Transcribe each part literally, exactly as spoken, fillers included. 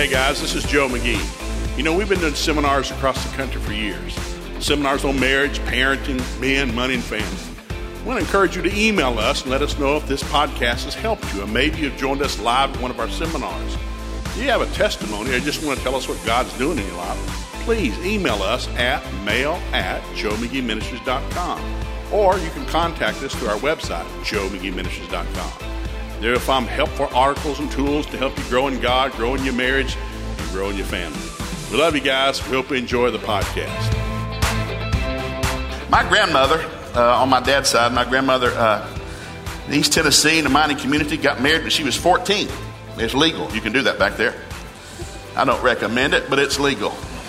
Hey guys, this is Joe McGee. You know, we've been doing seminars across the country for years. Seminars on marriage, parenting, men, money, and family. I want to encourage you to email us and let us know if this podcast has helped you, and maybe you've joined us live at one of our seminars. If you have a testimony or just want to tell us what God's doing in your life, please email us at mail at joe mcgee ministries dot com, or you can contact us through our website, joe mcgee ministries dot com. There you'll find helpful articles and tools to help you grow in God, grow in your marriage, and grow in your family. We love you guys. We hope you enjoy the podcast. My grandmother, uh, on my dad's side, my grandmother, uh, in East Tennessee, in the mining community, got married when she was fourteen. It's legal. You can do that back there. I don't recommend it, but it's legal.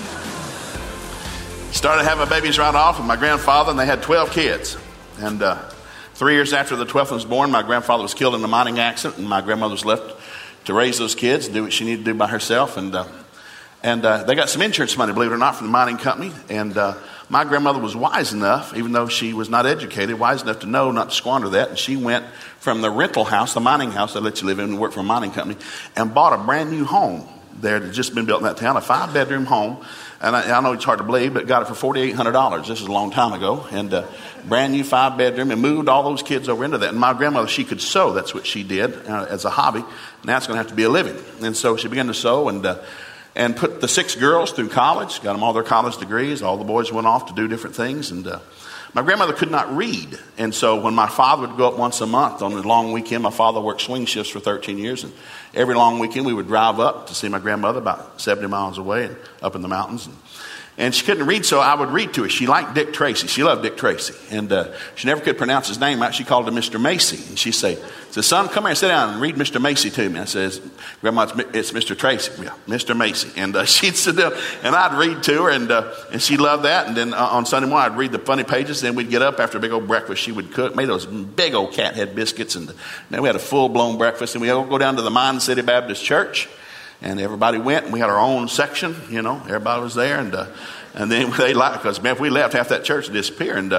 Started having babies right off with my grandfather, and they had twelve kids. And uh, three years after the twelfth was born, my grandfather was killed in a mining accident, and my grandmother was left to raise those kids and do what she needed to do by herself. And uh, and uh, they got some insurance money, believe it or not, from the mining company. And uh, my grandmother was wise enough, even though she was not educated, wise enough to know not to squander that. And she went from the rental house, the mining house they let you live in and work for a mining company, and bought a brand new home there that had just been built in that town, a five-bedroom home. And I, I know it's hard to believe, but got it for four thousand eight hundred dollars. This is a long time ago. And uh, brand new five-bedroom, and moved all those kids over into that. And my grandmother, she could sew. That's what she did uh, as a hobby. Now it's going to have to be a living. And so she began to sew and uh, and put the six girls through college, got them all their college degrees. All the boys went off to do different things. And uh, my grandmother could not read. And so when my father would go up once a month on the long weekend, my father worked swing shifts for thirteen years. And every long weekend we would drive up to see my grandmother about seventy miles away and up in the mountains. And, And she couldn't read, so I would read to her. She liked Dick Tracy. She loved Dick Tracy. And uh, she never could pronounce his name right. She called him Mister Macy. And she'd say, said, son, come here and sit down and read Mister Macy to me. I says, Grandma, it's, it's Mister Tracy. Yeah, Mister Macy. And uh, she'd sit down, and I'd read to her, and uh, and she loved that. And then uh, on Sunday morning, I'd read the funny pages. Then we'd get up after a big old breakfast. She would cook, made those big old cat head biscuits. And then we had a full-blown breakfast. And we'd all go down to the Mine City Baptist Church. And everybody went, and we had our own section. You know, everybody was there. And uh, And then they liked, because man, if we left, half that church would disappear. And uh,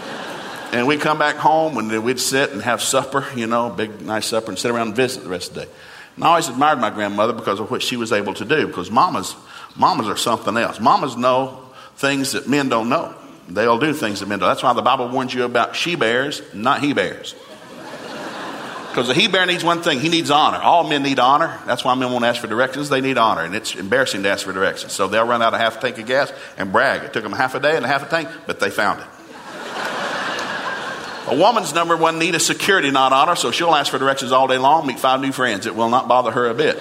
and we'd come back home, and we'd sit and have supper, you know, big, nice supper, and sit around and visit the rest of the day. And I always admired my grandmother because of what she was able to do, because mamas, mamas are something else. Mamas know things that men don't know. They'll do things that men don't. That's why the Bible warns you about she-bears, not he-bears. Because a he-bear needs one thing. He needs honor. All men need honor. That's why men won't ask for directions. They need honor. And it's embarrassing to ask for directions. So they'll run out of half a tank of gas and brag. It took them half a day and a half a tank, but they found it. A woman's number one need is security, not honor. So she'll ask for directions all day long, meet five new friends. It will not bother her a bit.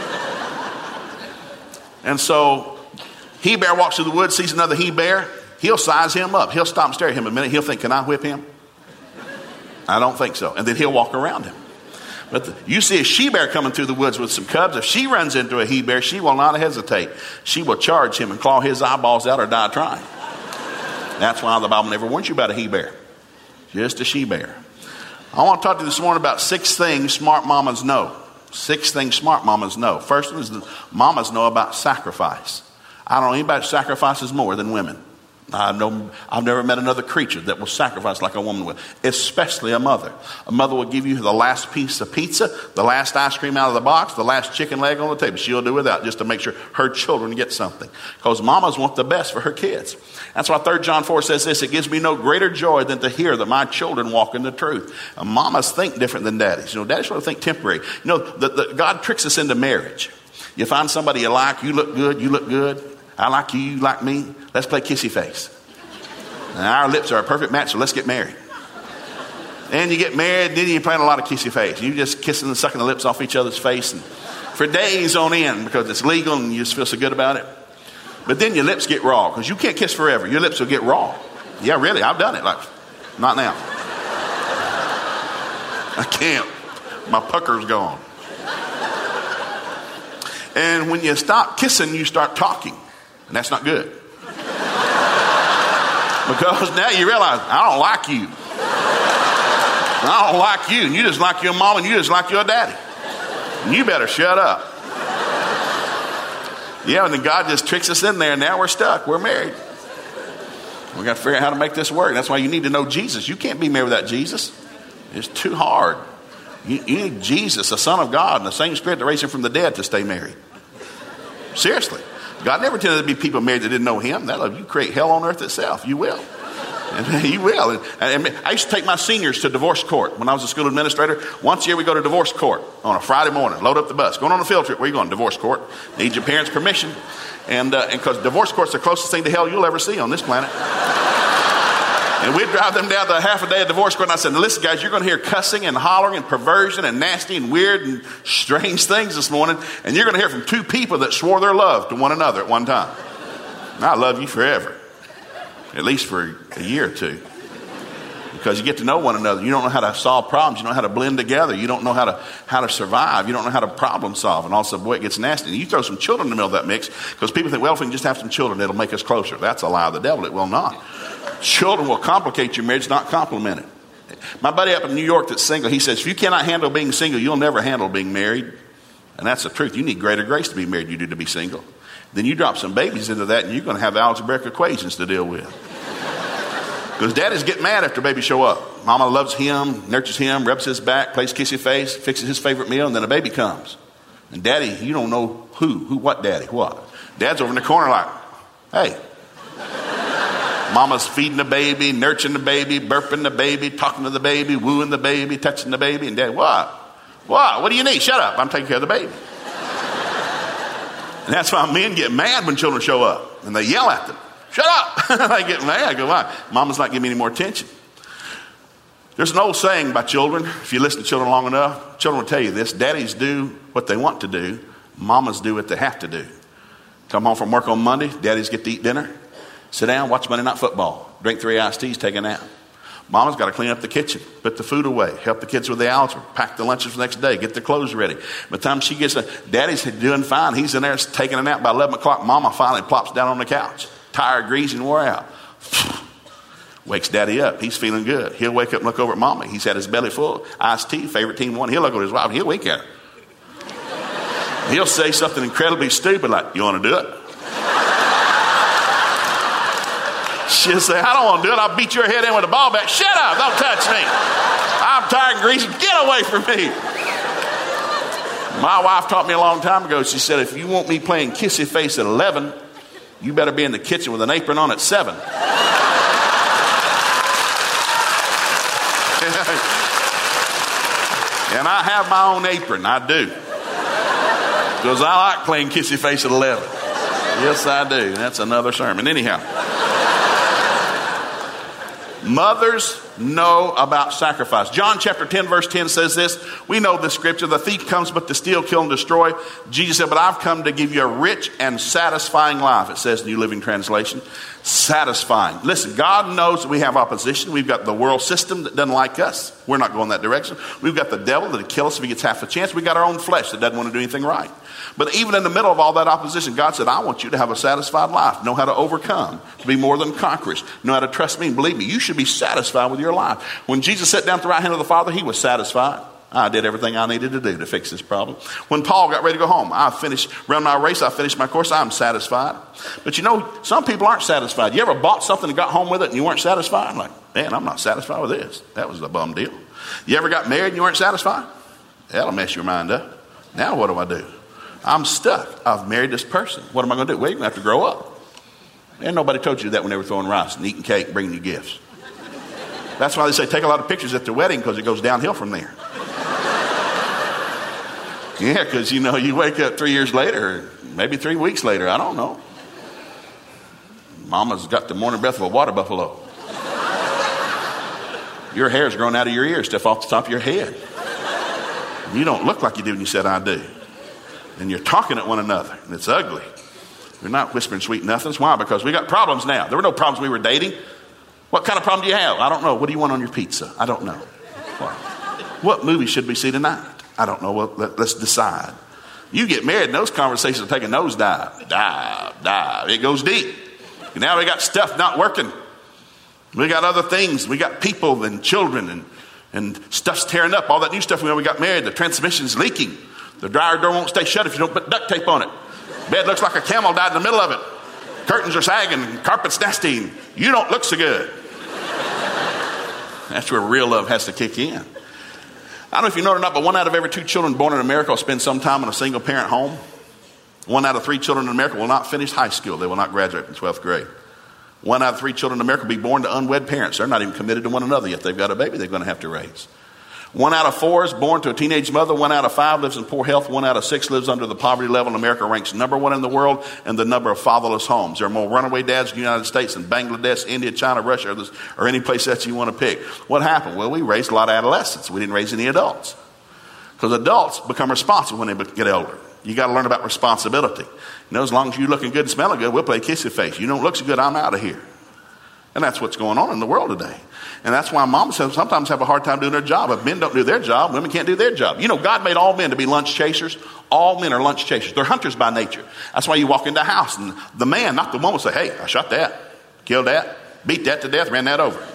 And so he-bear walks through the woods, sees another he-bear. He'll size him up. He'll stop and stare at him a minute. He'll think, can I whip him? I don't think so. And then he'll walk around him. But the, you see a she-bear coming through the woods with some cubs. If she runs into a he-bear, she will not hesitate. She will charge him and claw his eyeballs out or die trying. That's why the Bible never warns you about a he-bear. Just a she-bear. I want to talk to you this morning about six things smart mamas know. Six things smart mamas know. First one is that mamas know about sacrifice. I don't know anybody that sacrifices more than women. I know, I've never met another creature that will sacrifice like a woman will, especially a mother. A mother will give you the last piece of pizza, the last ice cream out of the box, the last chicken leg on the table. She'll do without just to make sure her children get something. Because mamas want the best for her kids. That's why Third John four says this, it gives me no greater joy than to hear that my children walk in the truth. And mamas think different than daddies. You know, daddies want to think temporary. You know, the, the, God tricks us into marriage. You find somebody you like, you look good, you look good. I like you, you like me. Let's play kissy face. And our lips are a perfect match, so let's get married. And you get married, then you're playing a lot of kissy face. You just kissing and sucking the lips off each other's face and for days on end because it's legal and you just feel so good about it. But then your lips get raw because you can't kiss forever. Your lips will get raw. Yeah, really, I've done it. Like, not now. I can't. My pucker's gone. And when you stop kissing, you start talking. And that's not good. Because now you realize, I don't like you. I don't like you. And you just like your mom and you just like your daddy. And you better shut up. Yeah, and then God just tricks us in there. And now we're stuck. We're married. We got to figure out how to make this work. That's why you need to know Jesus. You can't be married without Jesus. It's too hard. You, you need Jesus, the Son of God, and the same Spirit that raised him from the dead to stay married. Seriously. God never intended to be people married that didn't know him. That'll you create hell on earth itself. You will. And you will. And, and I used to take my seniors to divorce court when I was a school administrator. Once a year we go to divorce court on a Friday morning. Load up the bus. Going on a field trip. Where you going? Divorce court. Need your parents' permission. And because uh, divorce court's the closest thing to hell you'll ever see on this planet. And we'd drive them down to a half a day of divorce court. And I said, now listen, guys, you're going to hear cussing and hollering and perversion and nasty and weird and strange things this morning. And you're going to hear from two people that swore their love to one another at one time. And I love you forever. At least for a year or two. Because you get to know one another. You don't know how to solve problems. You don't know how to blend together. You don't know how to how to survive. You don't know how to problem solve. And also, boy, it gets nasty. And you throw some children in the middle of that mix. Because people think, well, if we can just have some children, it'll make us closer. That's a lie of the devil. It will not. Children will complicate your marriage, not complement it. My buddy up in New York that's single, he says, if you cannot handle being single, you'll never handle being married. And that's the truth. You need greater grace to be married than you do to be single. Then you drop some babies into that and you're going to have algebraic equations to deal with. Because daddies get mad after babies show up. Mama loves him, nurtures him, rubs his back, plays kissy face, fixes his favorite meal, and then a baby comes. And daddy, you don't know who, who, what daddy, what. Dad's over in the corner like, hey. Mama's feeding the baby, nurturing the baby, burping the baby, talking to the baby, wooing the baby, touching the baby. And dad, what? What? What do you need? Shut up. I'm taking care of the baby. And that's why men get mad when children show up. And they yell at them. Shut up. They get mad. I go, why? Mama's not giving me any more attention. There's an old saying by children. If you listen to children long enough, children will tell you this. Daddies do what they want to do. Mamas do what they have to do. Come home from work on Monday. Daddies get to eat dinner. Sit down, watch Monday Night Football. Drink three iced teas, take a nap. Mama's got to clean up the kitchen, put the food away, help the kids with the algebra, pack the lunches for the next day, get their clothes ready. By the time she gets there, Daddy's doing fine. He's in there taking a nap. By eleven o'clock, Mama finally plops down on the couch. Tired, greasy, and wore out. Wakes Daddy up. He's feeling good. He'll wake up and look over at Mama. He's had his belly full. Iced tea, favorite team won. He'll look at his wife. He'll wink at her. He'll say something incredibly stupid like, you want to do it? She'll say, I don't want to do it. I'll beat your head in with a ball bat. Shut up. Don't touch me. I'm tired and greasy. Get away from me. My wife taught me a long time ago. She said, if you want me playing kissy face at eleven, you better be in the kitchen with an apron on at seven. And I have my own apron. I do. Because I like playing kissy face at eleven. Yes, I do. That's another sermon. Anyhow. Mothers know about sacrifice. John chapter ten verse ten says this. We know the scripture. The thief comes but to steal, kill, and destroy. Jesus said, but I've come to give you a rich and satisfying life. It says in the New Living Translation. Satisfying. Listen, God knows that we have opposition. We've got the world system that doesn't like us. We're not going that direction. We've got the devil that'll kill us if he gets half a chance. We've got our own flesh that doesn't want to do anything right. But even in the middle of all that opposition, God said, I want you to have a satisfied life. Know how to overcome. To be more than conquerors. Know how to trust me. And believe me, you should be satisfied with your life. When Jesus sat down at the right hand of the Father, he was satisfied. I did everything I needed to do to fix this problem. When Paul got ready to go home, I finished, ran my race, I finished my course, I'm satisfied. But you know, some people aren't satisfied. You ever bought something and got home with it and you weren't satisfied? Like, man, I'm not satisfied with this. That was a bum deal. You ever got married and you weren't satisfied? That'll mess your mind up. Now what do I do? I'm stuck. I've married this person. What am I going to do? Well, you're going to have to grow up. And nobody told you that when they were throwing rice and eating cake and bringing you gifts. That's why they say take a lot of pictures at the wedding because it goes downhill from there. Yeah, because, you know, you wake up three years later, maybe three weeks later, I don't know. Mama's got the morning breath of a water buffalo. Your hair's grown out of your ears, stuff off the top of your head. You don't look like you did when you said I do. And you're talking at one another, and it's ugly. We're not whispering sweet nothings. Why? Because we got problems now. There were no problems when we were dating. What kind of problem do you have? I don't know. What do you want on your pizza? I don't know. What, what movie should we see tonight? I don't know. Well, let, let's decide. You get married and those conversations will take a nosedive. Dive, dive. It goes deep. And now we got stuff not working. We got other things. We got people and children and, and stuff's tearing up. All that new stuff when we got married. The transmission's leaking. The dryer door won't stay shut if you don't put duct tape on it. Bed looks like a camel died in the middle of it. Curtains are sagging and carpet's nasty. You don't look so good. That's where real love has to kick in. I don't know if you know it or not, but one out of every two children born in America will spend some time in a single parent home. One out of three children in America will not finish high school. They will not graduate from twelfth grade. One out of three children in America will be born to unwed parents. They're not even committed to one another yet. They've got a baby they're going to have to raise. One out of four is born to a teenage mother. One out of five lives in poor health. One out of six lives under the poverty level. America ranks number one in the world in the number of fatherless homes. There are more runaway dads in the United States than Bangladesh, India, China, Russia, or, this, or any place that you want to pick. What happened? Well, we raised a lot of adolescents. We didn't raise any adults. Because adults become responsible when they get older. You got to learn about responsibility. You know, as long as you're looking good and smelling good, we'll play kissy face. You don't look so good, I'm out of here. And that's what's going on in the world today. And that's why moms sometimes have a hard time doing their job. If men don't do their job, women can't do their job. You know, God made all men to be lunch chasers. All men are lunch chasers. They're hunters by nature. That's why you walk into a house and the man, not the woman, will say, hey, I shot that, killed that, beat that to death, ran that over.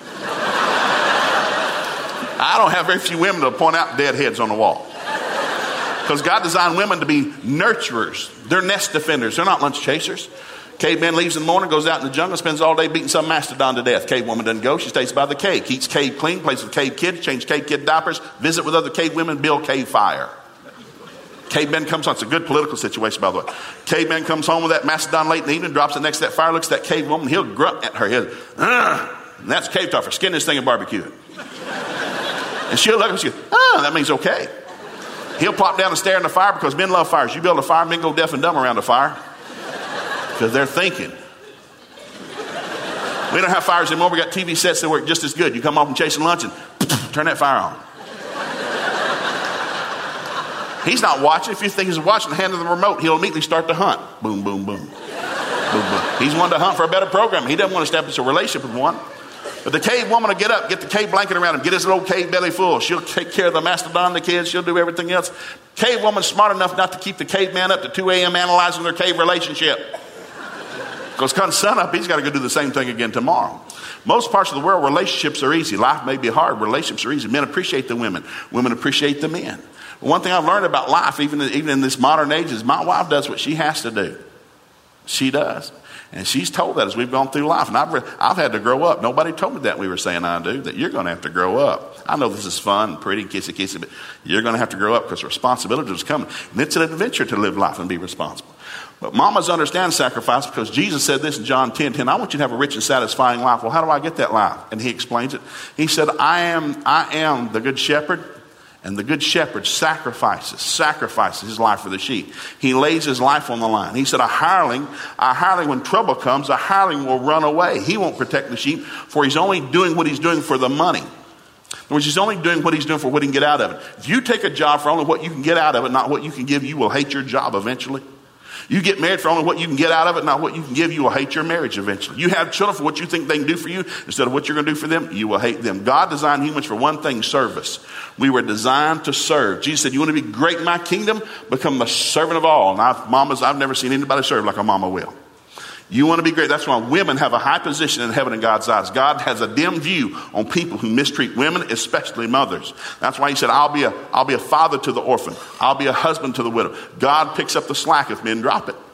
I don't have very few women to point out dead heads on the wall. Because God designed women to be nurturers. They're nest defenders. They're not lunch chasers. Caveman leaves in the morning, goes out in the jungle, spends all day beating some mastodon to death. Cave woman doesn't go. She stays by the cave, keeps cave clean, plays with cave kids, change cave kid diapers, visit with other cave women, build cave fire. Caveman comes home. It's a good political situation, by the way. Caveman comes home with that mastodon late in the evening, drops it next to that fire, looks at that cave woman. He'll grunt at her. He'll, Ugh. And that's cave tougher. Skin this thing and barbecue it. And she'll look and she goes, oh, that means okay. He'll plop down and stare in the fire because men love fires. You build a fire, men go deaf and dumb around the fire because they're thinking. We don't have fires anymore. We got T V sets that work just as good. You come home from chasing lunch and turn that fire on. He's not watching. If you think he's watching, hand him the remote, he'll immediately start to hunt. Boom, boom, boom. Boom, boom. He's one to hunt for a better program. He doesn't want to establish a relationship with one. But the cave woman will get up, get the cave blanket around him, get his little cave belly full. She'll take care of the mastodon, the kids. She'll do everything else. Cave woman's smart enough not to keep the caveman up to two a.m. analyzing their cave relationship. Because come sun up, he's got to go do the same thing again tomorrow. Most parts of the world, relationships are easy. Life may be hard. Relationships are easy. Men appreciate the women. Women appreciate the men. But one thing I've learned about life, even, even in this modern age, is my wife does what she has to do. She does. And she's told that as we've gone through life. And I've, I've had to grow up. Nobody told me that we were saying I do, that you're going to have to grow up. I know this is fun and pretty, kissy, kissy, but you're going to have to grow up because responsibility is coming. And it's an adventure to live life and be responsible. But mamas understand sacrifice because Jesus said this in John ten ten, I want you to have a rich and satisfying life. Well, how do I get that life? And he explains it. He said, I am, I am the good shepherd. And the good shepherd sacrifices, sacrifices his life for the sheep. He lays his life on the line. He said, a hireling, a hireling, when trouble comes, a hireling will run away. He won't protect the sheep, for he's only doing what he's doing for the money. In other words, he's only doing what he's doing for what he can get out of it. If you take a job for only what you can get out of it, not what you can give, you will hate your job eventually. You get married for only what you can get out of it, not what you can give, you will hate your marriage eventually. You have children for what you think they can do for you instead of what you're going to do for them, you will hate them. God designed humans for one thing, service. We were designed to serve. Jesus said, you want to be great in my kingdom? Become the servant of all. And I've, mamas, I've never seen anybody serve like a mama will. You want to be great. That's why women have a high position in heaven in God's eyes. God has a dim view on people who mistreat women, especially mothers. That's why he said, I'll be a, I'll be a father to the orphan. I'll be a husband to the widow. God picks up the slack if men drop it.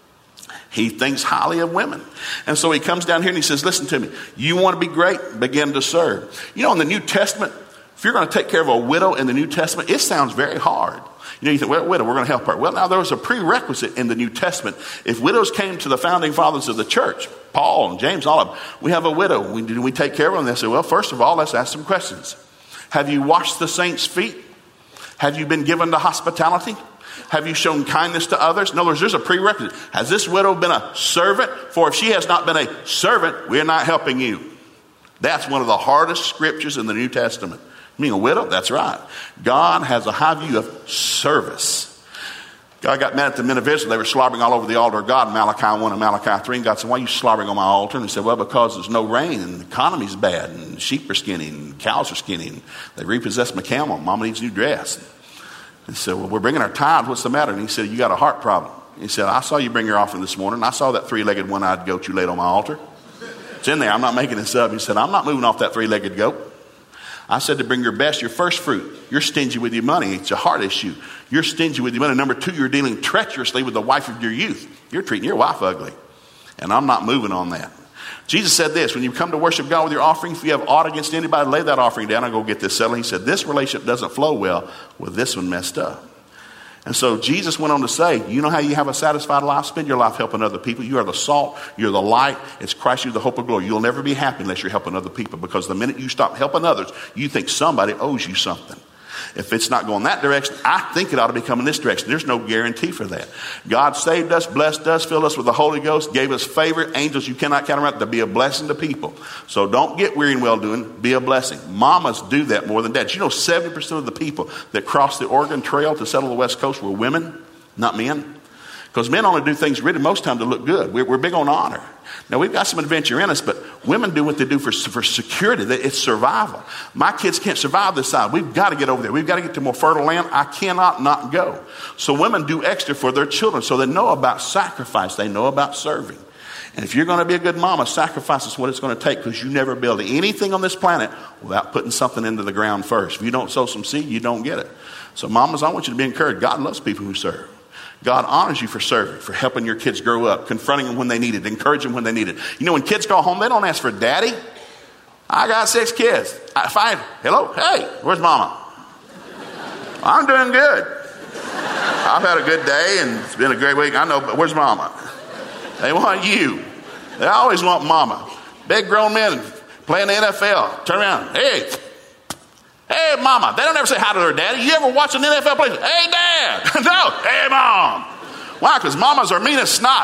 He thinks highly of women. And so he comes down here and he says, listen to me. You want to be great? Begin to serve. You know, in the New Testament, if you're going to take care of a widow in the New Testament, it sounds very hard. You know, you think, well, widow, we're going to help her. Well, now there was a prerequisite in the New Testament. If widows came to the founding fathers of the church, Paul and James, all of them, we have a widow. We, do we take care of them? They say, well, first of all, let's ask some questions. Have you washed the saints' feet? Have you been given to hospitality? Have you shown kindness to others? In other words, there's a prerequisite. Has this widow been a servant? For if she has not been a servant, we're not helping you. That's one of the hardest scriptures in the New Testament. You mean a widow? That's right. God has a high view of service. God got mad at the men of Israel. They were slobbering all over the altar of God in Malachi one and Malachi three. And God said, why are you slobbering on my altar? And he said, well, because there's no rain and the economy's bad and sheep are skinny and cows are skinny and they repossessed my camel. Mama needs a new dress. And he said, well, we're bringing our tithes. What's the matter? And he said, you got a heart problem. He said, I saw you bring your offering this morning. I saw that three-legged one-eyed goat you laid on my altar. It's in there. I'm not making this up. He said, I'm not moving off that three-legged goat. I said to bring your best, your first fruit. You're stingy with your money. It's a heart issue. You're stingy with your money. Number two, you're dealing treacherously with the wife of your youth. You're treating your wife ugly. And I'm not moving on that. Jesus said this, when you come to worship God with your offering, if you have aught against anybody, lay that offering down and go get this settled. He said, this relationship doesn't flow well with this one messed up. And so Jesus went on to say, you know how you have a satisfied life? Spend your life helping other people. You are the salt. You're the light. It's Christ. You're the hope of glory. You'll never be happy unless you're helping other people, because the minute you stop helping others, you think somebody owes you something. If it's not going that direction, I think it ought to be coming this direction. There's no guarantee for that. God saved us, blessed us, filled us with the Holy Ghost, gave us favor, angels you cannot count around, to be a blessing to people. So don't get weary in well-doing. Be a blessing. Mamas do that more than dads. You know, seventy percent of the people that crossed the Oregon Trail to settle the West Coast were women, not men. Because men only do things really most time to look good. We're, we're big on honor. Now, we've got some adventure in us, but women do what they do for, for security. It's survival. My kids can't survive this side. We've got to get over there. We've got to get to more fertile land. I cannot not go. So women do extra for their children. So they know about sacrifice. They know about serving. And if you're going to be a good mama, sacrifice is what it's going to take, because you never build anything on this planet without putting something into the ground first. If you don't sow some seed, you don't get it. So mamas, I want you to be encouraged. God loves people who serve. God honors you for serving, for helping your kids grow up, confronting them when they need it, encouraging them when they need it. You know, when kids go home, they don't ask for daddy. I got six kids. I find, hello, hey, where's mama? I'm doing good. I've had a good day and it's been a great week. I know, but where's mama? They want you. They always want mama. Big grown men playing the N F L. Turn around, hey, hey, mama. They don't ever say hi to their daddy. You ever watch an N F L play? Hey, dad. No, hey, mom. Why? Because mamas are mean as snot.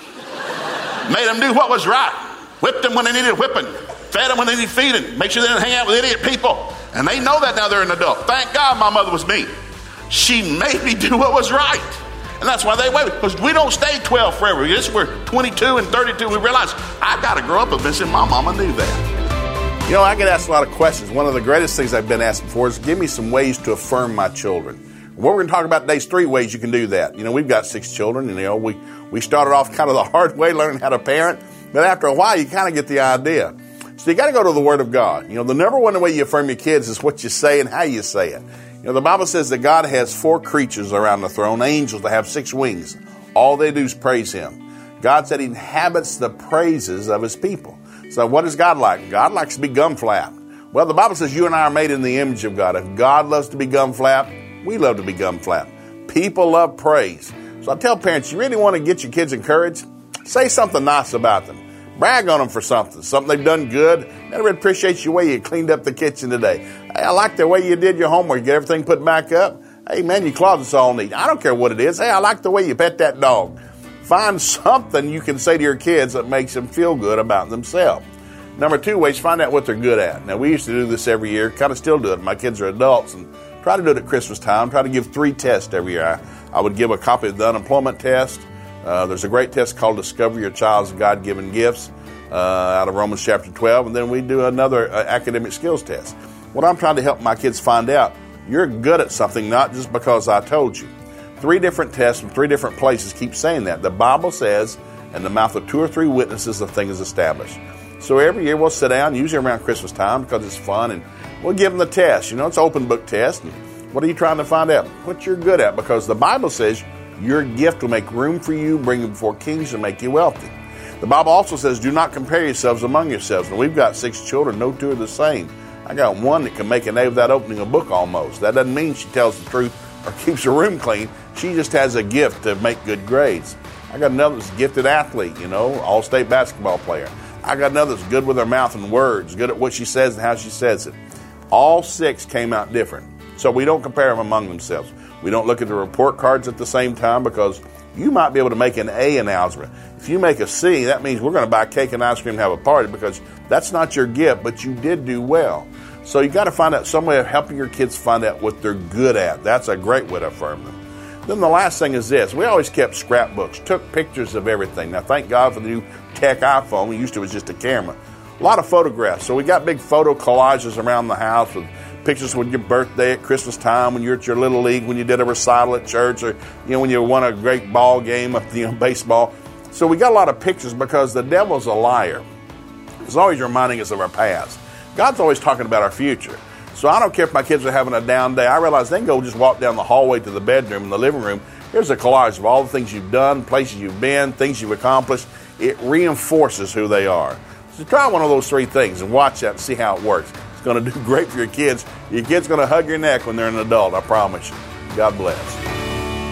Made them do what was right. Whipped them when they needed whipping. Fed them when they needed feeding. Make sure they didn't hang out with idiot people. And they know that now they're an adult. Thank God my mother was mean. She made me do what was right. And that's why they wait. Because we don't stay twelve forever. Yes, we're twenty-two and thirty-two. We realize I got to grow up a bit, and my mama knew that. You know, I get asked a lot of questions. One of the greatest things I've been asked before is give me some ways to affirm my children. What we're going to talk about today is three ways you can do that. You know, we've got six children, and, you know, we, we started off kind of the hard way, learning how to parent. But after a while, you kind of get the idea. So you got to go to the Word of God. You know, the number one way you affirm your kids is what you say and how you say it. You know, the Bible says that God has four creatures around the throne, angels that have six wings. All they do is praise Him. God said He inhabits the praises of His people. So what is God like? God likes to be gum-flapped. Well, the Bible says you and I are made in the image of God. If God loves to be gum-flapped, we love to be gum-flapped. People love praise. So I tell parents, you really want to get your kids encouraged? Say something nice about them. Brag on them for something, something they've done good. I really appreciate your way you cleaned up the kitchen today. Hey, I like the way you did your homework. You get everything put back up. Hey, man, your closet's all neat. I don't care what it is. Hey, I like the way you pet that dog. Find something you can say to your kids that makes them feel good about themselves. Number two ways, find out what they're good at. Now, we used to do this every year, kind of still do it. My kids are adults and try to do it at Christmas time. Try to give three tests every year. I, I would give a copy of the unemployment test. Uh, there's a great test called Discover Your Child's God-Given Gifts uh, out of Romans chapter twelve. And then we do another uh, academic skills test. What I'm trying to help my kids find out, you're good at something, not just because I told you. Three different tests from three different places keep saying that. The Bible says, in the mouth of two or three witnesses, the thing is established. So every year we'll sit down, usually around Christmas time because it's fun, and we'll give them the test. You know, it's an open book test. And what are you trying to find out? What you're good at, because the Bible says your gift will make room for you, bring you before kings, and make you wealthy. The Bible also says, do not compare yourselves among yourselves. And we've got six children, no two are the same. I got one that can make a name without opening a book almost. That doesn't mean she tells the truth or keeps her room clean. She just has a gift to make good grades. I got another that's a gifted athlete, you know, all-state basketball player. I got another that's good with her mouth and words, good at what she says and how she says it. All six came out different. So we don't compare them among themselves. We don't look at the report cards at the same time, because you might be able to make an A in algebra. If you make a C, that means we're going to buy cake and ice cream and have a party, because that's not your gift, but you did do well. So you got to find out some way of helping your kids find out what they're good at. That's a great way to affirm them. Then the last thing is this. We always kept scrapbooks, took pictures of everything. Now, thank God for the new tech iPhone. We used to, it was just a camera. A lot of photographs. So we got big photo collages around the house with pictures with your birthday at Christmas time, when you're at your little league, when you did a recital at church, or, you know, when you won a great ball game of, you know, baseball. So we got a lot of pictures, because the devil's a liar. He's always reminding us of our past. God's always talking about our future. So I don't care if my kids are having a down day. I realize they can go just walk down the hallway to the bedroom and the living room. Here's a collage of all the things you've done, places you've been, things you've accomplished. It reinforces who they are. So try one of those three things and watch that and see how it works. It's going to do great for your kids. Your kid's going to hug your neck when they're an adult, I promise you. God bless.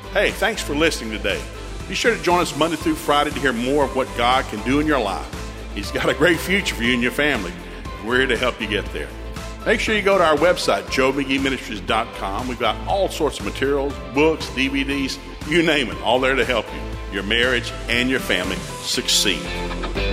Hey, thanks for listening today. Be sure to join us Monday through Friday to hear more of what God can do in your life. He's got a great future for you and your family. We're here to help you get there. Make sure you go to our website, joe mcgee ministries dot com. We've got all sorts of materials, books, D V Ds, you name it, all there to help you, your marriage, and your family succeed.